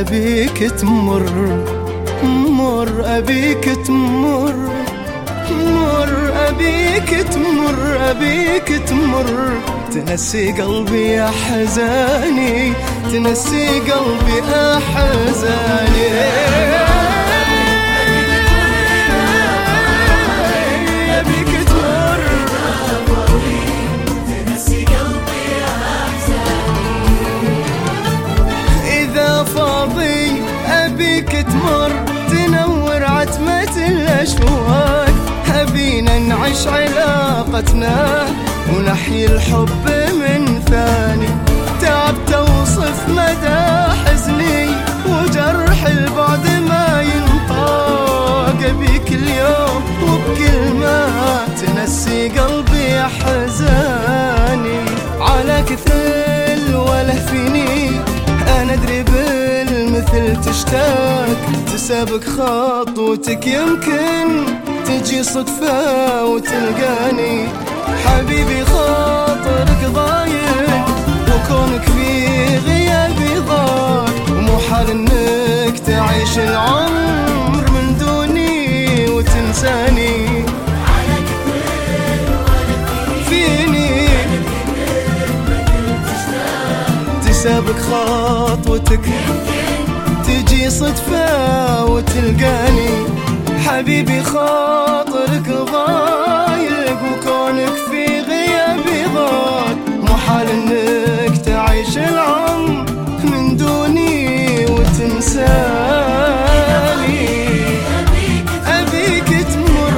أبيك تمر، مر أبيك تمر، مر أبيك تمر، أبيك تمر، تنسي قلبي أحزاني، تنسي قلبي أحزاني. أبيك تمر، تنسي قلبي أحزاني. إذا فاضي أبيك تمر، تنور عتمة الأشواق، أبينا نعيش علاقتنا ونحيي الحب من ثاني. تعبت أوصف مدى حزني وجرح البعد ما ينطاق، أبيك اليوم وبكلمة تنسي قلبي أحزاني. على كثل وله فيني أنا أدري بالمثل تشتاق، تسابق خطوتك يمكن تجي صدفة وتلقاني. حبيبي خاطرك ضايق وكونك في غيابي ضاق، ومو حال انك تعيش العمر من دوني وتنساني. فيني تسابق خطوتك تجي صدفة وتلقاني. حبيبي خاطرك ضايق وكونك في غيابي ضاق، مو حال انك تعيش العمر من دوني وتنساني. أبيك تمر،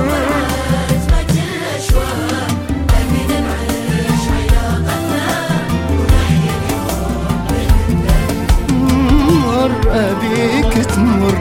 مر أبيك تمر.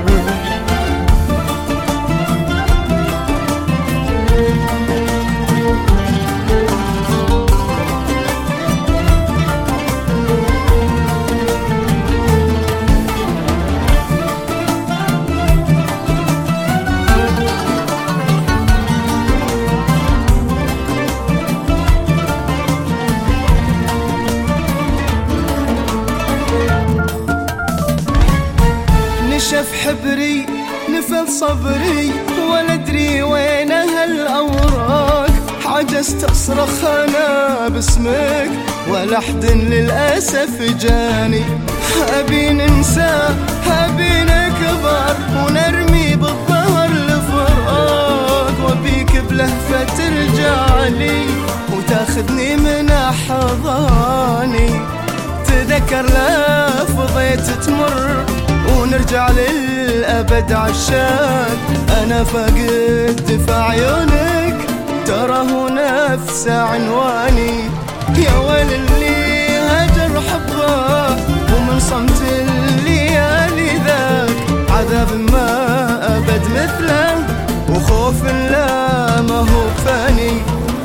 نشف حبري نفذ صبري ولا ادري وين هالاوراق، عجزت اصرخ انا باسمك ولا حد للاسف جاني. ابي ننسى ابي نكبر ونرمي بالظهر الفراق، وابيك بلهفة ترجع لي وتاخذني من احضاني. تذكر لفظيت تمر ونرجع للأبد عشاق، أنا فاقد دفاع عيونك ترى هو نفس عنواني. يا ويل اللي هجر حبه ومن صمت الليالي ذاك، عذاب ما أبد مثله وخوف لا ما هو فاني.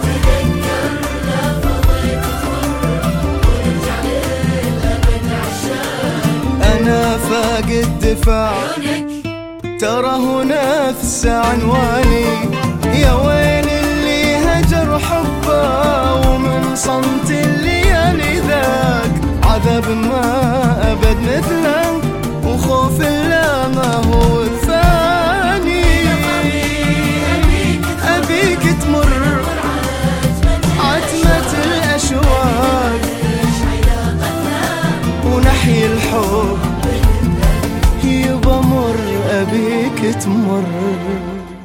أنا فاقد دفاع ترى هو نفس عنواني. يا ويل اللي هجر حبه ومن صمت الليالي ذاك، عذاب ما أبد مثله وخوف لا ما هو فاني. أبيك تمر عتمة الأشواق ونحيي الحب، يبا مر أبيك تمر.